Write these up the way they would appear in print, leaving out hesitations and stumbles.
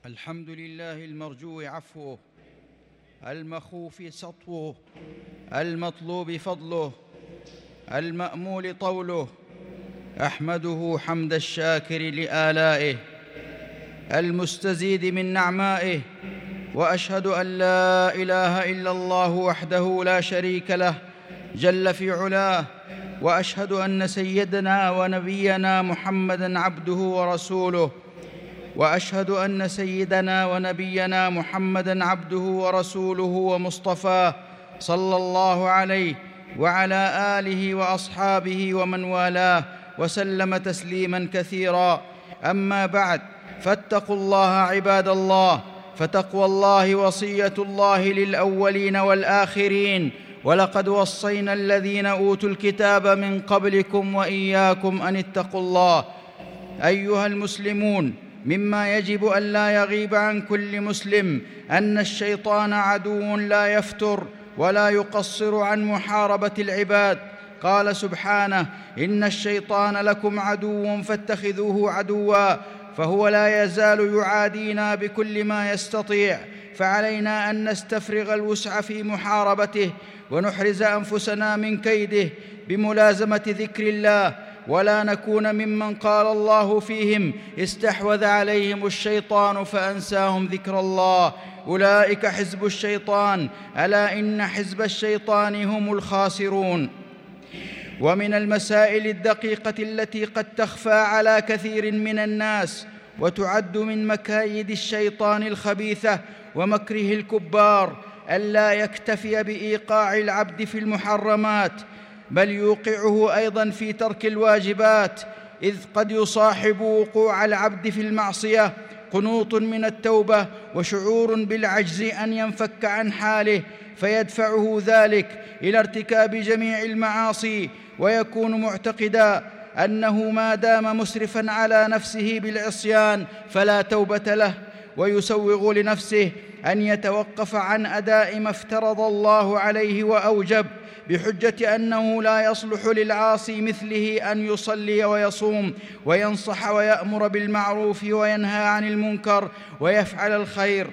الحمد لله المرجو عفوه، المخوف سطوه، المطلوب فضله، المأمول طوله. أحمده حمد الشاكر لآلائه، المستزيد من نعمائه، وأشهد أن لا إله إلا الله وحده لا شريك له جل في علاه، وأشهد أن سيدنا ونبينا محمدًا عبده ورسوله، وأشهد أن سيدنا ونبينا محمدًا عبده ورسوله ومصطفاه صلى الله عليه وعلى آله وأصحابه ومن والاه وسلم تسليماً كثيراً. أما بعد، فاتقوا الله عباد الله، فتقوى الله وصية الله للأولين والآخرين، ولقد وصينا الذين أوتوا الكتاب من قبلكم وإياكم أن اتقوا الله. أيها المسلمون، مما يجب أن لا يغيب عن كل مسلم أن الشيطان عدو لا يفتر ولا يقصر عن محاربة العباد. قال سبحانه: إن الشيطان لكم عدو فاتخذوه عدوا، فهو لا يزال يعادينا بكل ما يستطيع، فعلينا أن نستفرغ الوسع في محاربته ونحرز أنفسنا من كيده بملازمة ذكر الله، ولا نكون ممن قال الله فيهم: استحوذ عليهم الشيطان فأنساهم ذكر الله، أولئك حزب الشيطان، ألا إن حزب الشيطان هم الخاسرون. ومن المسائل الدقيقة التي قد تخفى على كثير من الناس وتعد من مكايد الشيطان الخبيثة ومكره الكبار ألا يكتفي بإيقاع العبد في المحرمات، بل يوقعه أيضاً في ترك الواجبات، إذ قد يصاحب وقوع العبد في المعصية قنوط من التوبة وشعور بالعجز أن ينفك عن حاله، فيدفعه ذلك إلى ارتكاب جميع المعاصي، ويكون معتقداً أنه ما دام مسرفاً على نفسه بالعصيان فلا توبة له، ويسوغ لنفسه أن يتوقف عن أداء ما افترض الله عليه وأوجب، بحجة أنه لا يصلح للعاصي مثله أن يصلي ويصوم وينصح ويأمر بالمعروف وينهى عن المنكر ويفعل الخير.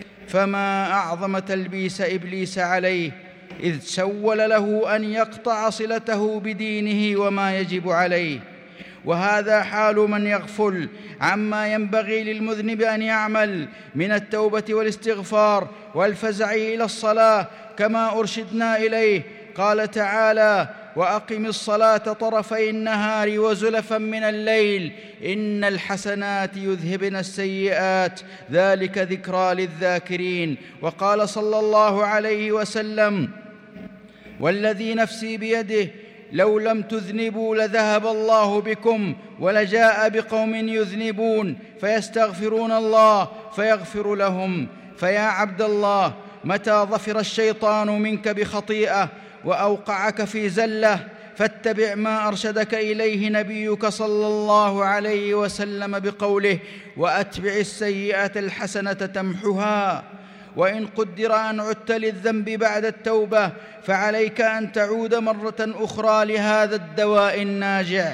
فما أعظم تلبيس إبليس عليه، إذ سول له أن يقطع صلته بدينه وما يجب عليه. وهذا حال من يغفل عما ينبغي للمذنب أن يعمل من التوبة والاستغفار والفزع إلى الصلاة كما أرشدنا إليه. قال تعالى: وأقم الصلاة طرفي النهار وزلفا من الليل إن الحسنات يذهبن السيئات ذلك ذكرى للذاكرين. وقال صلى الله عليه وسلم: والذي نفسي بيده لو لم تذنبوا لذهب الله بكم ولجاء بقوم يذنبون فيستغفرون الله فيغفر لهم. فيا عبد الله، متى ظفر الشيطان منك بخطيئة وأوقعك في زلة، فاتبع ما أرشدك إليه نبيك صلى الله عليه وسلم بقوله: وأتبع السيئة الحسنة تمحها. وإن قدر أن عدت للذنب بعد التوبة، فعليك أن تعود مرة أخرى لهذا الدواء الناجع،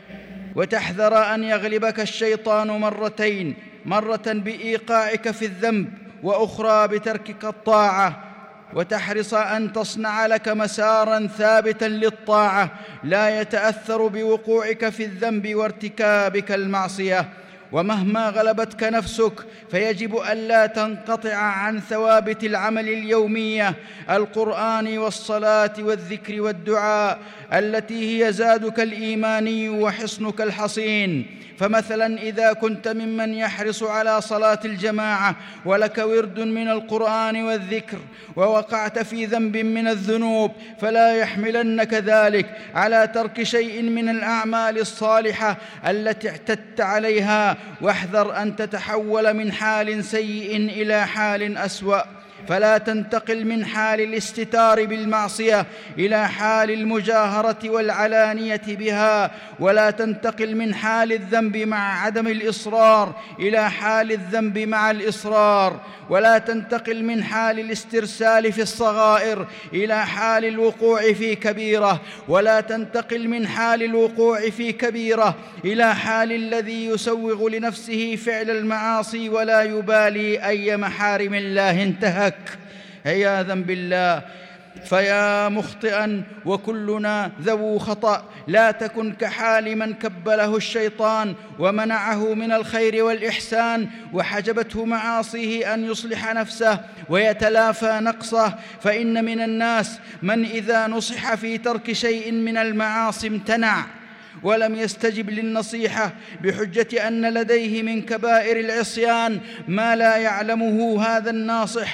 وتحذر أن يغلبك الشيطان مرتين: مرة بإيقاعك في الذنب، وأخرى بتركك الطاعة، وتحرص أن تصنع لك مساراً ثابتاً للطاعة لا يتأثر بوقوعك في الذنب وارتكابك المعصية. ومهما غلبتك نفسك، فيجب ألا تنقطع عن ثوابت العمل اليومية: القرآن والصلاة والذكر والدعاء، التي هي زادك الإيماني وحصنك الحصين. فمثلاً إذا كنت ممن يحرص على صلاة الجماعة ولك ورد من القرآن والذكر، ووقعت في ذنب من الذنوب، فلا يحملنك ذلك على ترك شيء من الأعمال الصالحة التي اعتدت عليها، واحذر أن تتحول من حال سيء إلى حال أسوأ. فلا تنتقل من حال الاستتار بالمعصية إلى حال المجاهرة والعلانية بها، ولا تنتقل من حال الذنب مع عدم الإصرار إلى حال الذنب مع الإصرار، ولا تنتقل من حال الاسترسال في الصغائر إلى حال الوقوع في كبيرة، ولا تنتقل من حال الوقوع في كبيرة إلى حال الذي يسوغ لنفسه فعل المعاصي ولا يبالي أي محارم الله انتهك عياذا بالله. فيا مخطئا وكلنا ذو خطأ، لا تكن كحال من كبله الشيطان ومنعه من الخير والإحسان وحجبته معاصيه أن يصلح نفسه ويتلافى نقصه. فإن من الناس من إذا نصح في ترك شيء من المعاصي امتنع ولم يستجب للنصيحة بحجة أن لديه من كبائر العصيان ما لا يعلمه هذا الناصح،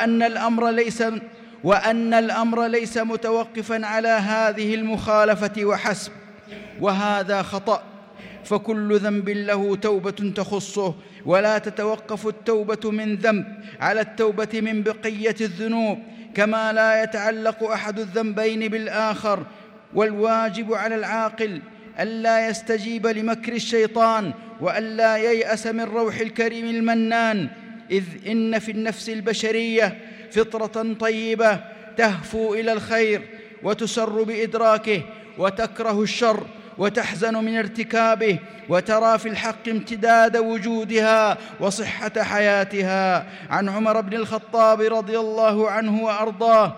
وأن الأمر ليس متوقفاً على هذه المخالفة وحسب، وهذا خطأ. فكل ذنب له توبة تخصه، ولا تتوقف التوبة من ذنب على التوبة من بقية الذنوب، كما لا يتعلق أحد الذنبين بالآخر. والواجب على العاقل ألا يستجيب لمكر الشيطان وألا ييأس من روح الكريم المنان، إذ إن في النفس البشرية فطرة طيبة تهفو إلى الخير وتسر بإدراكه، وتكره الشر وتحزن من ارتكابه، وترى في الحق امتداد وجودها وصحة حياتها. عن عمر بن الخطاب رضي الله عنه وأرضاه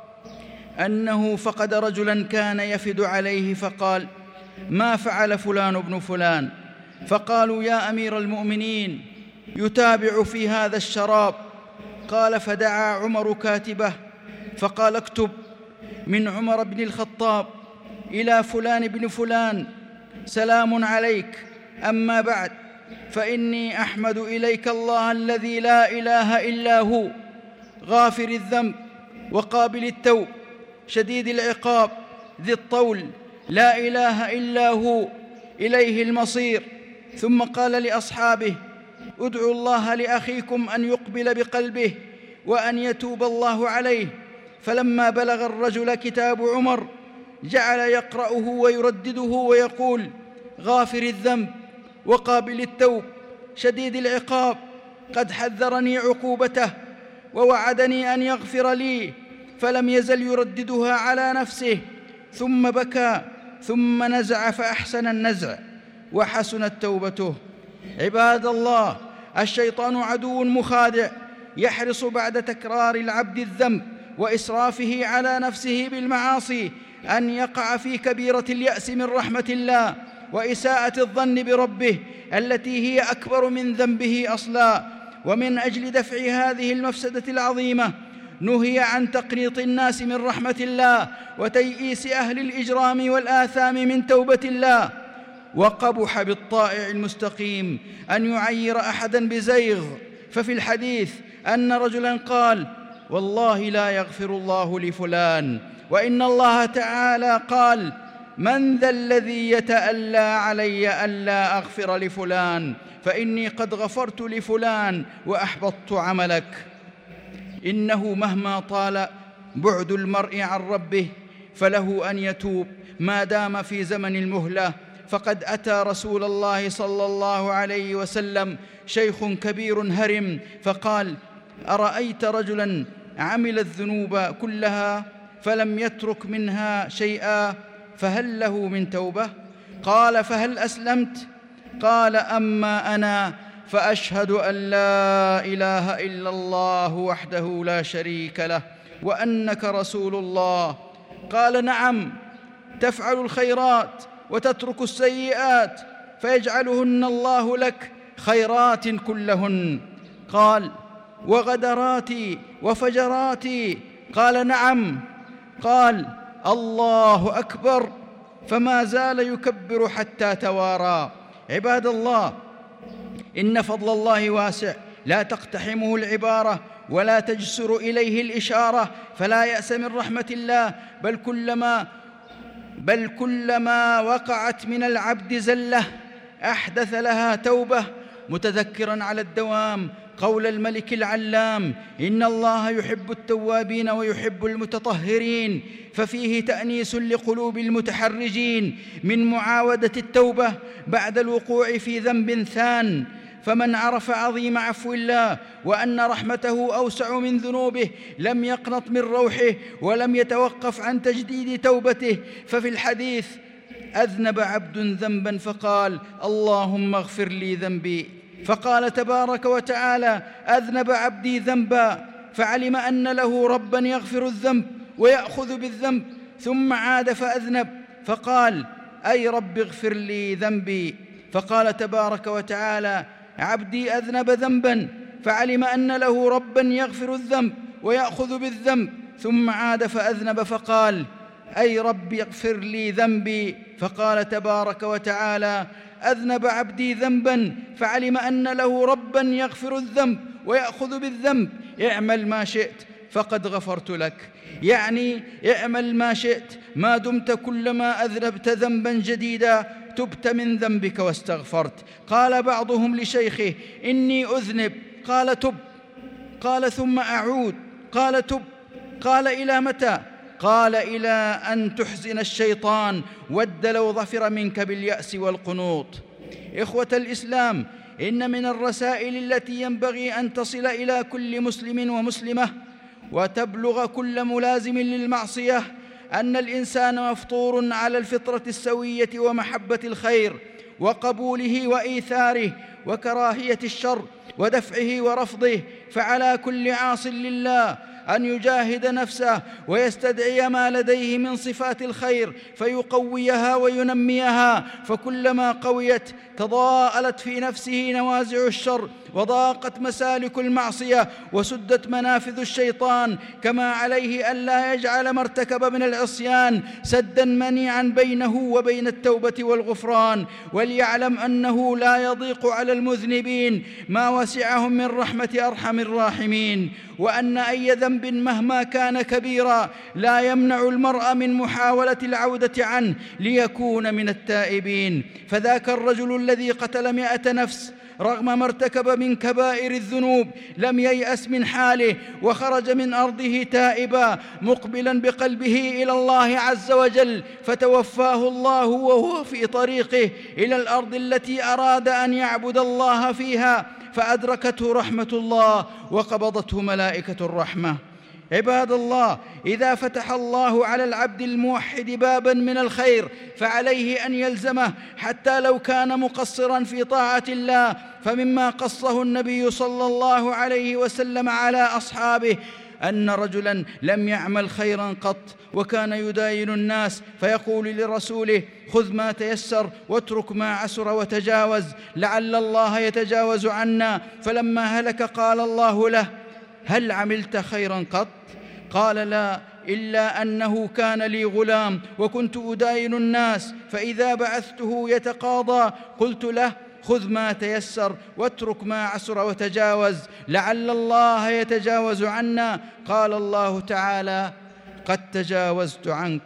أنه فقد رجلاً كان يفد عليه فقال: ما فعل فلان بن فلان؟ فقالوا: يا أمير المؤمنين يتابع في هذا الشراب. قال: فدعا عمر كاتبه فقال: اكتب من عمر بن الخطاب إلى فلان بن فلان: سلام عليك، أما بعد، فإني أحمد إليك الله الذي لا إله إلا هو، غافر الذنب وقابل التوب شديد العقاب ذي الطول، لا إله إلا هو، إليه المصير. ثم قال لأصحابه: ادعوا الله لأخيكم أن يقبل بقلبه وأن يتوب الله عليه. فلما بلغ الرجل كتاب عمر جعل يقرأه ويردده ويقول: غافر الذنب وقابل التوب شديد العقاب، قد حذرني عقوبته ووعدني أن يغفر لي. فلم يزل يرددها على نفسه، ثم بكى، ثم نزع فأحسن النزع وحسنت توبته. عباد الله، الشيطان عدو مخادع يحرص بعد تكرار العبد الذنب وإسرافه على نفسه بالمعاصي أن يقع في كبيرة اليأس من رحمة الله وإساءة الظن بربه التي هي أكبر من ذنبه أصلا. ومن أجل دفع هذه المفسدة العظيمة نهي عن تقنيط الناس من رحمة الله وتيئيس أهل الإجرام والآثام من توبة الله. وقبح بالطائع المستقيم أن يعير أحداً بزيغ. ففي الحديث أن رجلاً قال: والله لا يغفر الله لفلان، وإن الله تعالى قال: من ذا الذي يتألى علي ألا أغفر لفلان، فإني قد غفرت لفلان وأحبطت عملك. إنه مهما طال بعد المرء عن ربه فله أن يتوب ما دام في زمن المهلة. فقد أتى رسول الله صلى الله عليه وسلم شيخ كبير هرم فقال: أرأيت رجلاً عمل الذنوب كلها فلم يترك منها شيئا، فهل له من توبة؟ قال: فهل أسلمت؟ قال: أما أنا فأشهد أن لا إله إلا الله وحده لا شريك له وأنك رسول الله. قال: نعم، تفعل الخيرات وتترك السيئات فيجعلهن الله لك خيرات كلهن. قال: وغدراتي وفجراتي؟ قال: نعم. قال: الله أكبر. فما زال يكبر حتى توارى. عباد الله، إن فضل الله واسع لا تقتحمه العبارة ولا تجسر إليه الإشارة، فلا يأس من رحمة الله، بل كلما وقعت من العبد زلة أحدث لها توبة، متذكراً على الدوام قول الملك العلام: إن الله يحب التوابين ويحب المتطهرين، ففيه تأنيس لقلوب المتحرجين من معاودة التوبة بعد الوقوع في ذنب ثان. فمن عرف عظيم عفو الله وأن رحمته أوسع من ذنوبه لم يقنط من روحه ولم يتوقف عن تجديد توبته. ففي الحديث: أذنب عبد ذنبا فقال: اللهم اغفر لي ذنبي، فقال تبارك وتعالى: أذنب عبدي ذنبا، فعلم أن له ربا يغفر الذنب ويأخذ بالذنب، ثم عاد فأذنب فقال: أي رب اغفر لي ذنبي، فقال تبارك وتعالى: عبدي أذنب ذنبا، فعلم أن له ربا يغفر الذنب ويأخذ بالذنب، ثم عاد فأذنب فقال: أي رب اغفر لي ذنبي، فقال تبارك وتعالى: أذنب عبدي ذنبا، فعلم أن له ربا يغفر الذنب ويأخذ بالذنب، اعمل ما شئت فقد غفرت لك. يعني اعمل ما شئت ما دمت كلما أذنبت ذنبا جديدا تبت من ذنبك واستغفرت. قال بعضهم لشيخه: إني أذنب، قال: تب. قال: ثم أعود، قال: تب. قال: إلى متى؟ قال: إلى أن تحزن الشيطان، ود لو ظفر منك باليأس والقنوط. إخوة الإسلام، إن من الرسائل التي ينبغي أن تصل إلى كل مسلم ومسلمة وتبلغ كل ملازم للمعصية أن الإنسان مفطور على الفطرة السوية ومحبة الخير وقبوله وإيثاره وكراهية الشر ودفعه ورفضه. فعلى كل عاص لله أن يجاهد نفسه ويستدعي ما لديه من صفات الخير فيقويها وينميها، فكلما قويت تضاءلت في نفسه نوازع الشر وضاقت مسالك المعصية وسدت منافذ الشيطان. كما عليه ألا يجعل ما ارتكب من العصيان سدا منيعا بينه وبين التوبة والغفران، وليعلم أنه لا يضيق على المذنبين ما وسعهم من رحمة أرحم الراحمين، وأن أي ذنب مهما كان كبيرا لا يمنع المرء من محاولة العودة عنه ليكون من التائبين. فذاك الرجل الذي قتل 100 نفس رغم ما ارتكب من كبائر الذنوب لم ييأس من حاله وخرج من أرضه تائبا مقبلا بقلبه إلى الله عز وجل، فتوفاه الله وهو في طريقه إلى الأرض التي أراد أن يعبد الله فيها، فأدركته رحمة الله وقبضته ملائكة الرحمة. عباد الله، إذا فتح الله على العبد الموحد بابا من الخير فعليه أن يلزمه حتى لو كان مقصرا في طاعة الله. فمما قصه النبي صلى الله عليه وسلم على أصحابه أن رجلا لم يعمل خيرا قط وكان يداين الناس فيقول لرسوله: خذ ما تيسر واترك ما عسر وتجاوز لعل الله يتجاوز عنا. فلما هلك قال الله له: هل عملت خيرا قط؟ قال: لا، إلا أنه كان لي غلام وكنت أداين الناس، فإذا بعثته يتقاضى قلت له: خذ ما تيسر واترك ما عسر وتجاوز لعل الله يتجاوز عنا. قال الله تعالى: قد تجاوزت عنك.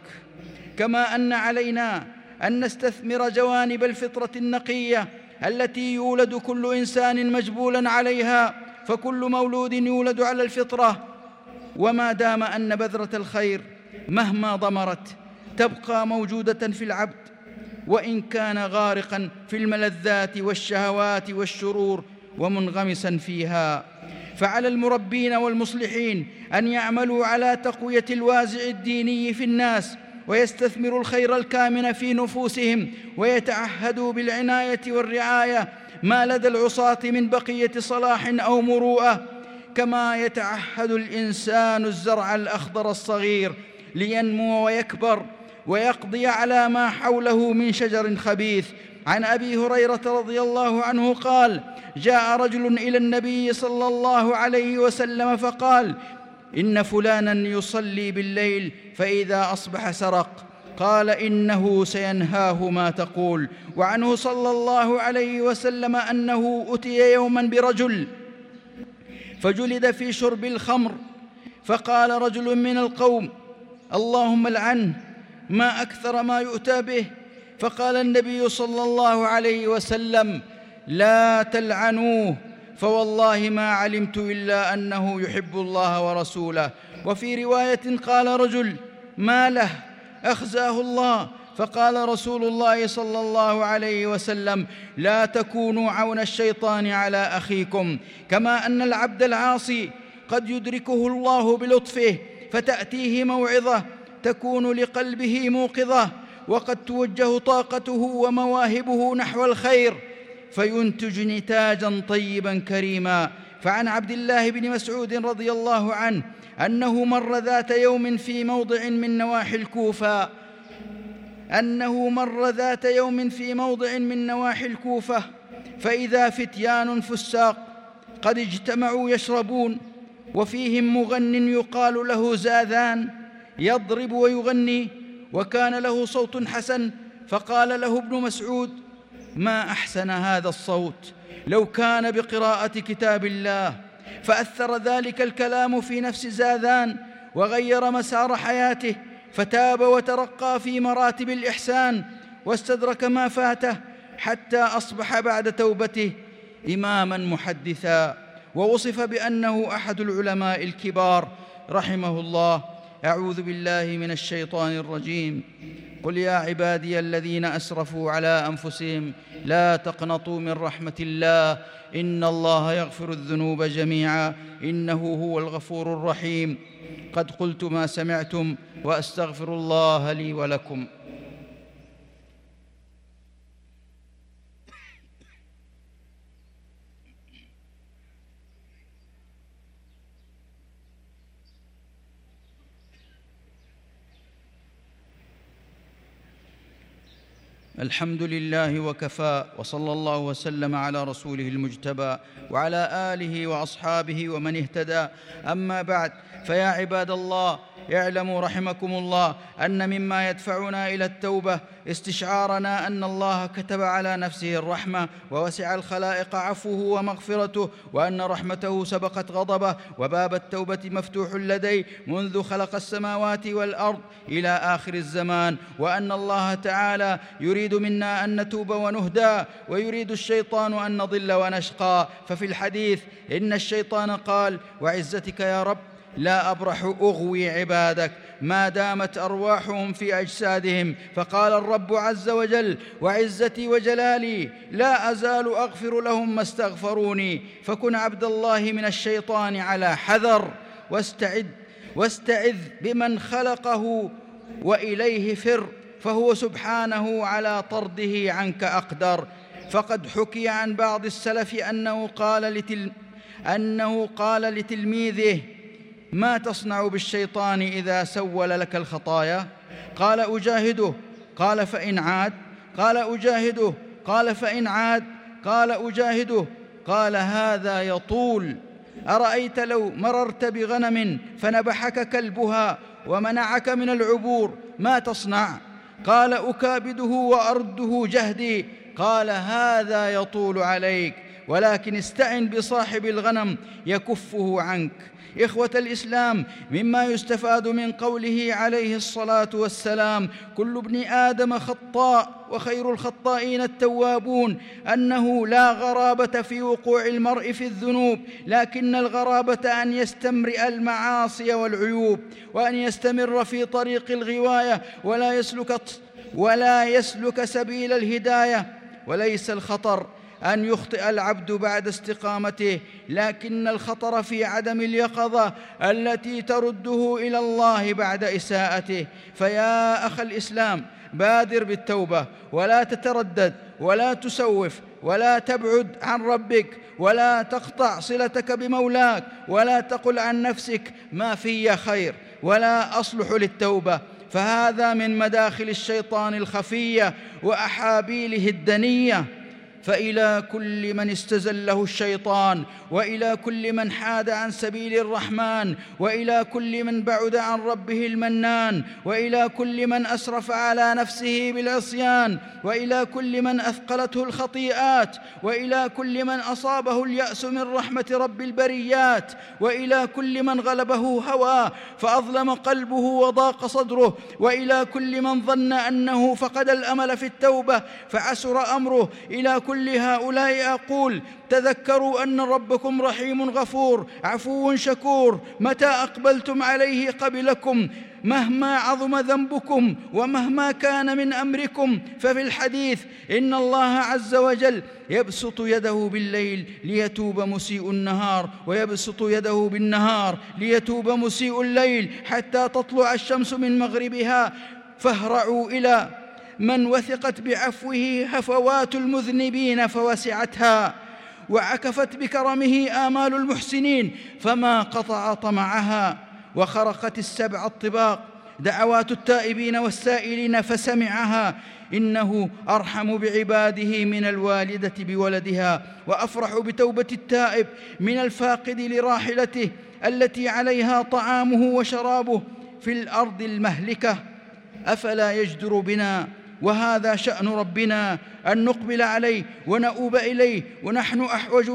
كما أن علينا أن نستثمر جوانب الفطرة النقية التي يولد كل إنسان مجبولا عليها، فكل مولود يولد على الفطرة، وما دام أن بذرة الخير مهما ضمرت تبقى موجودة في العبد وإن كان غارقا في الملذات والشهوات والشرور ومنغمسا فيها. فعلى المربين والمصلحين أن يعملوا على تقوية الوازع الديني في الناس ويستثمروا الخير الكامن في نفوسهم ويتعهدوا بالعناية والرعاية ما لدى العصاة من بقية صلاح أو مروءة، كما يتعهد الإنسان الزرع الأخضر الصغير لينمو ويكبر ويقضي على ما حوله من شجر خبيث. عن أبي هريرة رضي الله عنه قال: جاء رجل إلى النبي صلى الله عليه وسلم فقال: إن فلانا يصلي بالليل فإذا أصبح سرق. قال: إنه سينهاه ما تقول. وعنه صلى الله عليه وسلم أنه أتي يوما برجل فجلد في شرب الخمر، فقال رجل من القوم: اللهم العنه، ما أكثر ما يؤتى به. فقال النبي صلى الله عليه وسلم: لا تلعنوه، فوالله ما علمت إلا أنه يحب الله ورسوله. وفي رواية قال رجل: ما له؟ أخزاه الله. فقال رسول الله صلى الله عليه وسلم: لا تكونوا عون الشيطان على أخيكم. كما أن العبد العاصي قد يدركه الله بلطفه فتأتيه موعظة تكون لقلبه موقظة، وقد توجه طاقته ومواهبه نحو الخير فينتج نتاجا طيبا كريما. فعن عبد الله بن مسعود رضي الله عنه أنه مر ذات يوم في موضع من نواحي الكوفة فإذا فتيان فساق قد اجتمعوا يشربون، وفيهم مغن يقال له زاذان يضرب ويغني، وكان له صوت حسن. فقال له ابن مسعود: ما أحسن هذا الصوت، لو كان بقراءة كتاب الله. فأثر ذلك الكلام في نفس زاذان وغير مسار حياته، فتاب وترقى في مراتب الإحسان واستدرك ما فاته، حتى أصبح بعد توبته إماماً محدثاً، ووصف بأنه أحد العلماء الكبار رحمه الله. أعوذ بالله من الشيطان الرجيم. قل يا عبادي الذين أسرفوا على أنفسهم لا تقنطوا من رحمة الله إن الله يغفر الذنوب جميعا إنه هو الغفور الرحيم. قد قلت ما سمعتم وأستغفر الله لي ولكم. الحمد لله وكفى، وصلى الله وسلم على رسوله المجتبى وعلى آله وأصحابه ومن اهتدى. أما بعد، فيا عباد الله، اعلموا رحمكم الله أن مما يدفعنا إلى التوبة استشعارنا أن الله كتب على نفسه الرحمة، ووسع الخلائق عفوه ومغفرته، وأن رحمته سبقت غضبه، وباب التوبة مفتوح لديه منذ خلق السماوات والأرض إلى آخر الزمان، وأن الله تعالى يريد منا أن نتوب ونهدى، ويريد الشيطان أن نضل ونشقى. ففي الحديث إن الشيطان قال: وعزتك يا رب لا أبرح أغوي عبادك ما دامت أرواحهم في أجسادهم. فقال الرب عز وجل: وعزتي وجلالي لا أزال أغفر لهم ما استغفروني. فكن عبد الله من الشيطان على حذر، واستعذ بمن خلقه وإليه فر، فهو سبحانه على طرده عنك أقدر. فقد حكي عن بعض السلف أنه قال لتلميذه: ما تصنع بالشيطان إذا سول لك الخطايا؟ قال: أجاهده. قال: فإن عاد؟ قال: أجاهده. قال: فإن عاد؟ قال: أجاهده. قال: هذا يطول. أرأيت لو مررت بغنم فنبحك كلبها ومنعك من العبور، ما تصنع؟ قال: أكابده وأرده جهدي. قال: هذا يطول عليك، ولكن استعن بصاحب الغنم يكفه عنك. إخوة الإسلام، مما يستفاد من قوله عليه الصلاة والسلام: كل ابن آدم خطاء وخير الخطائين التوابون، أنه لا غرابة في وقوع المرء في الذنوب، لكن الغرابة أن يستمرئ المعاصي والعيوب، وأن يستمر في طريق الغواية ولا يسلك سبيل الهداية. وليس الخطر أن يخطئ العبد بعد استقامته، لكن الخطر في عدم اليقظة التي ترده إلى الله بعد إساءته. فيا أخ الإسلام، بادر بالتوبة، ولا تتردد ولا تسوف ولا تبعد عن ربك، ولا تقطع صلتك بمولاك، ولا تقل عن نفسك ما في خير ولا أصلح للتوبة، فهذا من مداخل الشيطان الخفية وأحابيله الدنية. فإلى كل من استزله الشيطان، وإلى كل من حاد عن سبيل الرحمن، وإلى كل من بعد عن ربه المنان، وإلى كل من أسرف على نفسه بالعصيان، وإلى كل من أثقلته الخطيئات، وإلى كل من أصابه اليأس من رحمة رب البريات، وإلى كل من غلبه هواه فأظلم قلبه وضاق صدره، وإلى كل من ظن أنه فقد الأمل في التوبة فعسر أمره، إلى كل ولكل هؤلاء أقول: تذكروا أن ربكم رحيم غفور عفو شكور، متى أقبلتم عليه قبلكم، مهما عظم ذنبكم ومهما كان من أمركم. ففي الحديث إن الله عز وجل يبسط يده بالليل ليتوب مسيء النهار، ويبسط يده بالنهار ليتوب مسيء الليل، حتى تطلع الشمس من مغربها. فاهرعوا إلى من وثقت بعفوه هفوات المذنبين فوسعتها، وعكفت بكرمه آمال المحسنين فما قطع طمعها، وخرقت السبع الطباق دعوات التائبين والسائلين فسمعها. إنه أرحم بعباده من الوالدة بولدها، وأفرح بتوبة التائب من الفاقد لراحلته التي عليها طعامه وشرابه في الأرض المهلكة. أفلا يجدر بنا، وهذا شأن ربنا، أن نقبل عليه ونؤوب إليه، ونحن أحوج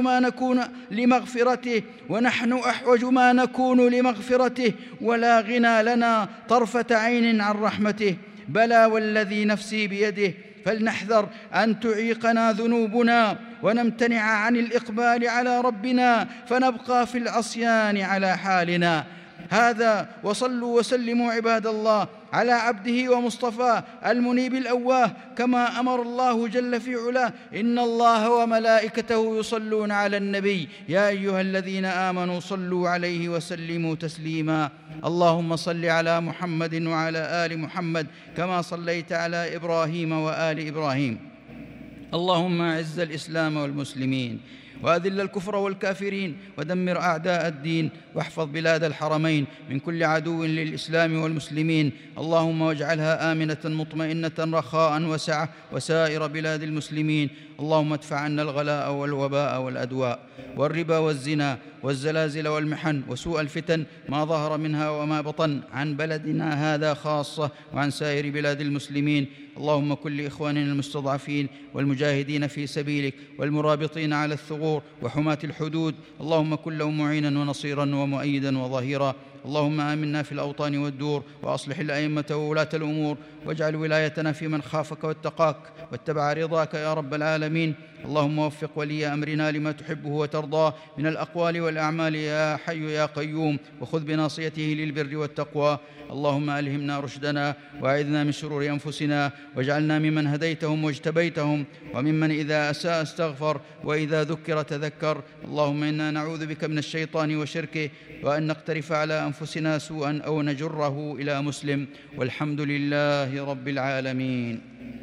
ما نكون لمغفرته، ولا غنى لنا طرفة عين عن رحمته. بلى والذي نفسي بيده، فلنحذر أن تعيقنا ذنوبنا ونمتنع عن الإقبال على ربنا، فنبقى في العصيان على حالنا. هذا، وصلوا وسلموا عباد الله على عبده ومصطفاه المنيب الأواه، كما أمر الله جل في علاه: إن الله وملائكته يصلون على النبي يا أيها الذين آمنوا صلوا عليه وسلموا تسليما. اللهم صل على محمد وعلى آل محمد كما صليت على إبراهيم وآل إبراهيم. اللهم أعز الإسلام والمسلمين، وأذل الكفر والكافرين، ودمر أعداء الدين، واحفظ بلاد الحرمين من كل عدو للإسلام والمسلمين. اللهم واجعلها آمنة مطمئنة رخاء وسعة، وسائر بلاد المسلمين. اللهم ادفع عنا الغلاء والوباء والأدواء والربا والزنا والزلازل والمحن وسوء الفتن ما ظهر منها وما بطن، عن بلدنا هذا خاصة وعن سائر بلاد المسلمين. اللهم كن لإخواننا المستضعفين والمجاهدين في سبيلك والمرابطين على الثغور وحماة الحدود، اللهم كن لهم معينا ونصيرا ومؤيدا وظهيرا. اللهم آمنا في الأوطان والدور، وأصلح الأئمة وولاة الأمور، واجعل ولايتنا في من خافك واتقاك واتبع رضاك يا رب العالمين. اللهم وفق ولي أمرنا لما تحبه وترضاه من الأقوال والأعمال يا حي يا قيوم، وخذ بناصيته للبر والتقوى. اللهم ألهمنا رشدنا، وأعذنا من شرور أنفسنا، واجعلنا ممن هديتهم واجتبيتهم، وممن إذا أساء استغفر وإذا ذكر تذكر. اللهم إنا نعوذ بك من الشيطان وشركه، وأن نقترف على أنفسنا سوءا أو نجره إلى مسلم. والحمد لله رب العالمين.